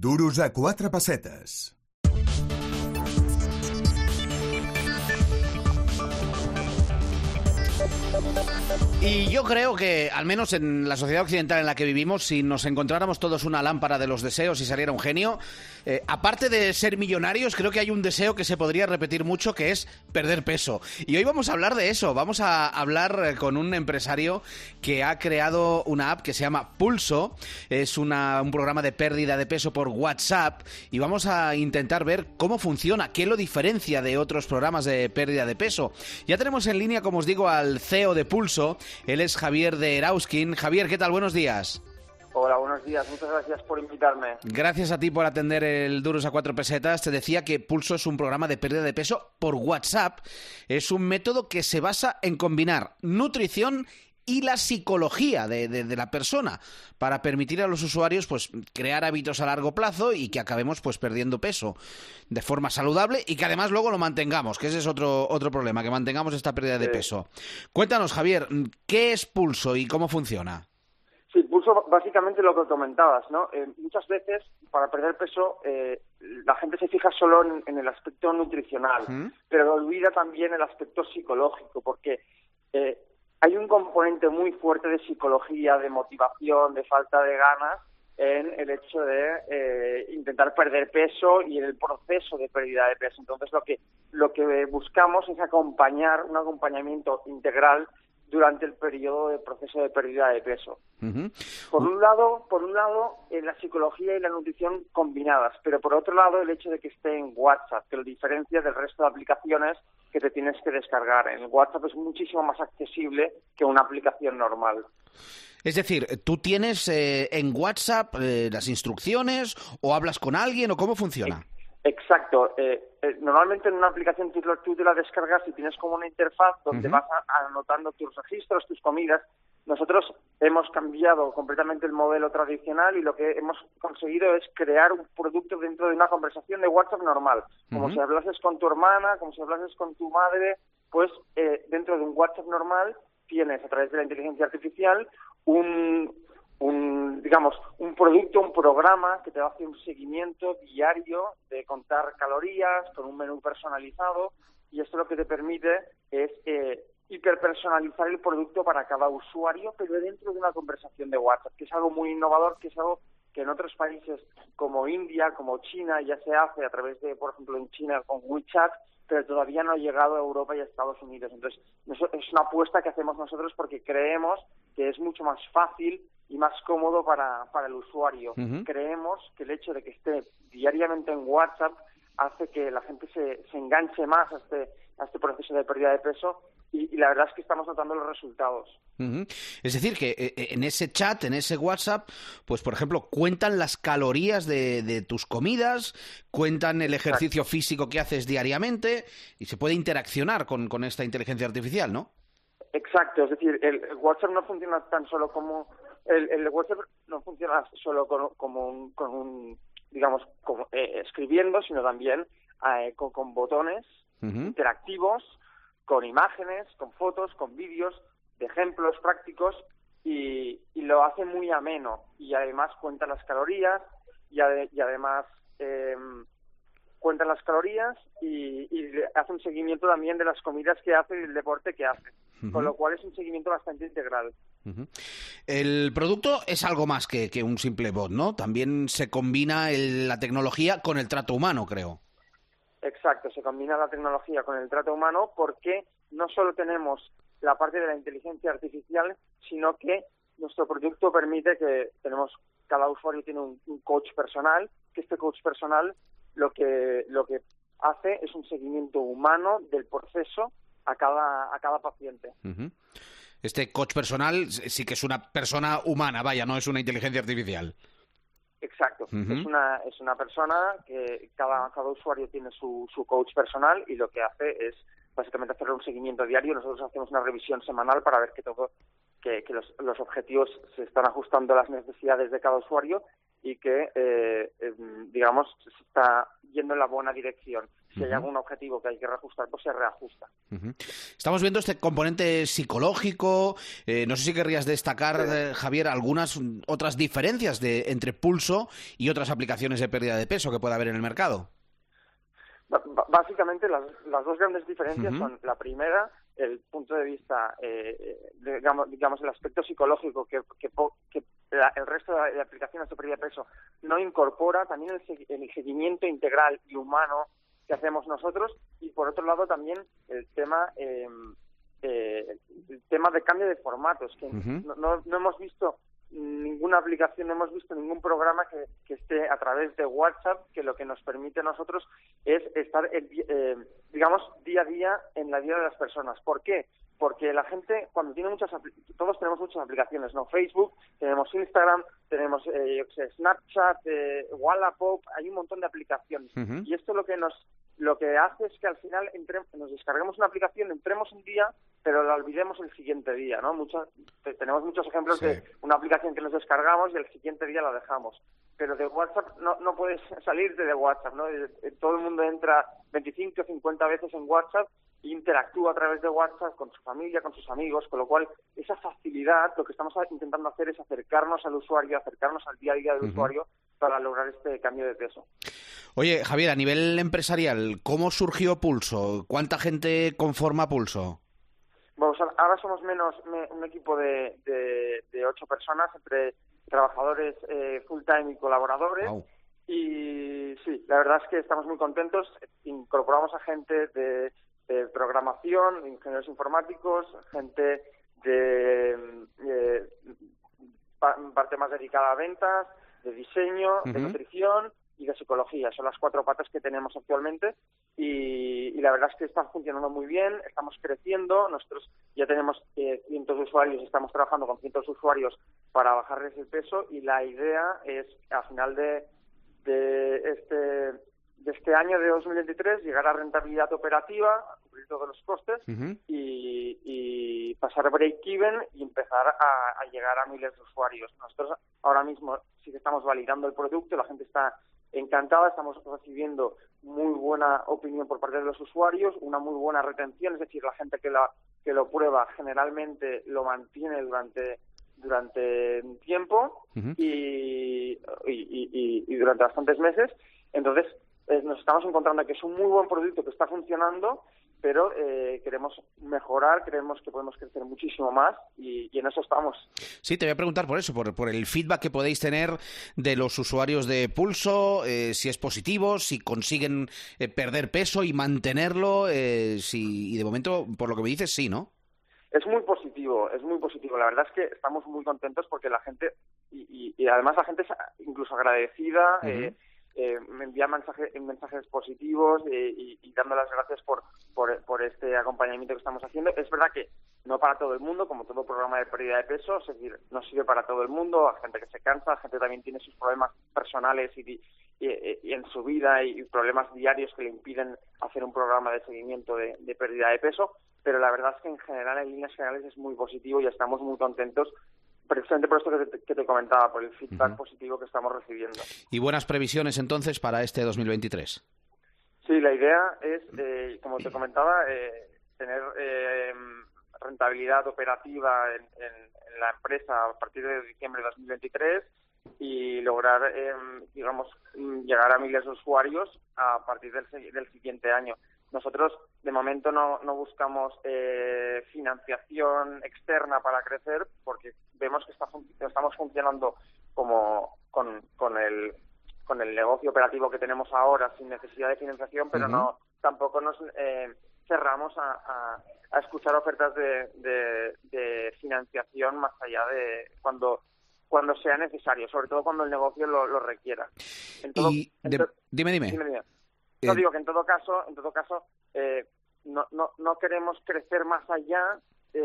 Duros a 4 pessetes. Y yo creo que, al menos en la sociedad occidental en la que vivimos, si nos encontráramos todos una lámpara de los deseos y saliera un genio, aparte de ser millonarios, creo que hay un deseo que se podría repetir mucho, que es perder peso. Y hoy vamos a hablar de eso. Vamos a hablar con un empresario que ha creado una app que se llama Pulso. Es un programa de pérdida de peso por WhatsApp. Y vamos a intentar ver cómo funciona, qué lo diferencia de otros programas de pérdida de peso. Ya tenemos en línea, como os digo, al CEO de Pulso. Él es Javier de Erauskin. Javier, ¿qué tal? Buenos días. Hola, buenos días. Muchas gracias por invitarme. Gracias a ti por atender el Duros a 4 pesetas. Te decía que Pulso es un programa de pérdida de peso por WhatsApp. Es un método que se basa en combinar nutrición y la psicología de la persona para permitir a los usuarios pues crear hábitos a largo plazo y que acabemos pues perdiendo peso de forma saludable y que además luego lo mantengamos, que ese es otro problema, que mantengamos esta pérdida de peso. Cuéntanos, Javier, ¿qué es Pulso y cómo funciona? Sí, Pulso básicamente lo que comentabas, ¿no? Muchas veces para perder peso la gente se fija solo en el aspecto nutricional, pero olvida también el aspecto psicológico, porque hay un componente muy fuerte de psicología, de motivación, de falta de ganas en el hecho de intentar perder peso y en el proceso de pérdida de peso. Entonces lo que buscamos es acompañar, un acompañamiento integral durante el periodo de proceso de pérdida de peso. Por un lado, la psicología y la nutrición combinadas, pero por otro lado el hecho de que esté en WhatsApp, que lo diferencia del resto de aplicaciones que te tienes que descargar. En WhatsApp es muchísimo más accesible que una aplicación normal. Es decir, ¿tú tienes en WhatsApp las instrucciones o hablas con alguien o cómo funciona? Exacto. Normalmente en una aplicación tú te la descargas y tienes como una interfaz donde vas anotando tus registros, tus comidas. Nosotros hemos cambiado completamente el modelo tradicional y lo que hemos conseguido es crear un producto dentro de una conversación de WhatsApp normal. Como si hablases con tu hermana, como si hablases con tu madre, pues dentro de un WhatsApp normal tienes a través de la inteligencia artificial un producto, un programa que te va a hacer un seguimiento diario de contar calorías con un menú personalizado, y esto lo que te permite es hiperpersonalizar el producto para cada usuario, pero dentro de una conversación de WhatsApp, que es algo muy innovador, que es algo que en otros países como India, como China, ya se hace a través de, por ejemplo, en China con WeChat, pero todavía no ha llegado a Europa y a Estados Unidos. Entonces, es una apuesta que hacemos nosotros porque creemos que es mucho más fácil y más cómodo para el usuario. Creemos que el hecho de que esté diariamente en WhatsApp hace que la gente se enganche más a este proceso de pérdida de peso y la verdad es que estamos notando los resultados. Es decir, que en ese chat, en ese WhatsApp, pues por ejemplo, cuentan las calorías de tus comidas, cuentan el ejercicio físico que haces diariamente y se puede interaccionar con esta inteligencia artificial, ¿no? Exacto, es decir, el WhatsApp no funciona tan solo como... El WhatsApp no funciona solo escribiendo, sino también con botones interactivos, con imágenes, con fotos, con vídeos, de ejemplos prácticos, y lo hace muy ameno, y además cuenta las calorías, y además cuenta las calorías y hace un seguimiento también de las comidas que hace y del deporte que hace, con lo cual es un seguimiento bastante integral. El producto es algo más que un simple bot, ¿no? También se combina la tecnología con el trato humano, creo. Exacto, se combina la tecnología con el trato humano porque no solo tenemos la parte de la inteligencia artificial, sino que nuestro producto permite que cada usuario tiene un coach personal, que este coach personal lo que hace es un seguimiento humano del proceso a cada paciente. Este coach personal sí que es una persona humana, vaya, no es una inteligencia artificial. Exacto, es una persona que cada usuario tiene su coach personal y lo que hace es básicamente hacer un seguimiento diario. Nosotros hacemos una revisión semanal para ver que los objetivos se están ajustando a las necesidades de cada usuario y que, se está yendo yendo en la buena dirección. Si hay algún objetivo que hay que reajustar, pues se reajusta. Estamos viendo este componente psicológico. No sé si querrías destacar, Javier, algunas otras diferencias entre Pulso y otras aplicaciones de pérdida de peso que pueda haber en el mercado. Básicamente las dos grandes diferencias son, la primera, el punto de vista, digamos el aspecto psicológico que el resto de aplicaciones de pérdida de peso no incorpora, también el seguimiento integral y humano que hacemos nosotros, y por otro lado también el tema de cambio de formatos, que no hemos visto ninguna aplicación, no hemos visto ningún programa que esté a través de WhatsApp, que lo que nos permite a nosotros es estar, digamos, día a día en la vida de las personas. ¿Por qué? Porque la gente, cuando tiene todos tenemos muchas aplicaciones, ¿no? Facebook, tenemos Instagram, tenemos Snapchat, Wallapop, hay un montón de aplicaciones. Y esto lo que hace es que al final nos descarguemos una aplicación, entremos un día, pero la olvidemos el siguiente día, ¿no? Tenemos muchos ejemplos de una aplicación que nos descargamos y el siguiente día la dejamos. Pero de WhatsApp no puedes salirte de WhatsApp, ¿no? Todo el mundo entra 25 o 50 veces en WhatsApp e interactúa a través de WhatsApp con su familia, con sus amigos, con lo cual esa facilidad, lo que estamos intentando hacer es acercarnos al usuario, acercarnos al día a día del usuario para lograr este cambio de peso. Oye, Javier, a nivel empresarial, ¿cómo surgió Pulso? ¿Cuánta gente conforma Pulso? Bueno, ahora somos un equipo de 8 personas, entre trabajadores full time y colaboradores. Wow. Y sí, la verdad es que estamos muy contentos. Incorporamos a gente de programación, ingenieros informáticos, gente de parte más dedicada a ventas, de diseño, de nutrición y de psicología. Son las 4 patas que tenemos actualmente y la verdad es que están funcionando muy bien, estamos creciendo, nosotros ya tenemos cientos de usuarios, estamos trabajando con cientos de usuarios para bajarles el peso, y la idea es, al final de este año de 2023, llegar a rentabilidad operativa, a cubrir todos los costes y pasar a break-even y empezar a llegar a miles de usuarios. Nosotros ahora mismo sí que estamos validando el producto, la gente está encantada, estamos recibiendo muy buena opinión por parte de los usuarios, una muy buena retención, es decir, la gente que lo prueba generalmente lo mantiene durante un tiempo y durante bastantes meses. Entonces nos estamos encontrando que es un muy buen producto que está funcionando, pero queremos mejorar, creemos que podemos crecer muchísimo más y en eso estamos. Sí, te voy a preguntar por eso, por el feedback que podéis tener de los usuarios de Pulso, si es positivo, si consiguen perder peso y mantenerlo, y de momento, por lo que me dices, sí, ¿no? Es muy positivo. La verdad es que estamos muy contentos porque la gente, y además la gente es incluso agradecida, me envía mensajes positivos y dando las gracias por este acompañamiento que estamos haciendo. Es verdad que no para todo el mundo, como todo programa de pérdida de peso, es decir, no sirve para todo el mundo, hay gente que se cansa, la gente también tiene sus problemas personales y en su vida y problemas diarios que le impiden hacer un programa de seguimiento de pérdida de peso, pero la verdad es que en general, en líneas generales, es muy positivo y estamos muy contentos, precisamente por esto que te comentaba, por el feedback positivo que estamos recibiendo. ¿Y buenas previsiones entonces para este 2023? Sí, la idea es, como te comentaba, tener rentabilidad operativa en la empresa a partir de diciembre de 2023 y lograr, llegar a miles de usuarios a partir del siguiente año. Nosotros, de momento, no buscamos financiación externa para crecer porque vemos que estamos funcionando como con el negocio operativo que tenemos ahora sin necesidad de financiación, pero tampoco nos cerramos a escuchar ofertas de financiación más allá de cuando sea necesario, sobre todo cuando el negocio lo requiera. Dime. No digo que en todo caso no queremos crecer más allá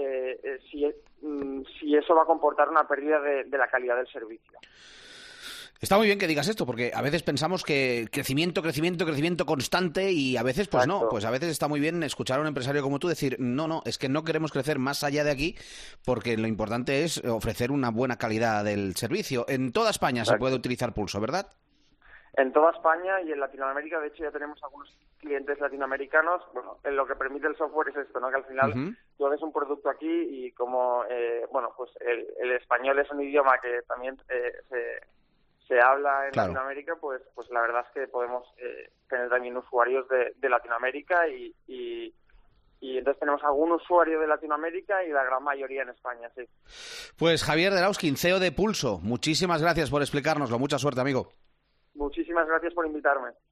si eso va a comportar una pérdida de la calidad del servicio. Está muy bien que digas esto, porque a veces pensamos que crecimiento constante y a veces pues no, pues a veces está muy bien escuchar a un empresario como tú decir, no, es que no queremos crecer más allá de aquí porque lo importante es ofrecer una buena calidad del servicio. En toda España se puede utilizar Pulso, ¿verdad? en toda España y en Latinoamérica. De hecho, ya tenemos algunos clientes latinoamericanos. Bueno, en lo que permite el software es esto, ¿no? Que al final tú haces un producto aquí y como, pues el español es un idioma que también se habla en Latinoamérica, pues la verdad es que podemos tener también usuarios de Latinoamérica y entonces tenemos algún usuario de Latinoamérica y la gran mayoría en España, sí. Pues Javier Derauskin, CEO de Pulso, muchísimas gracias por explicárnoslo. Mucha suerte, amigo. Muchísimas gracias por invitarme.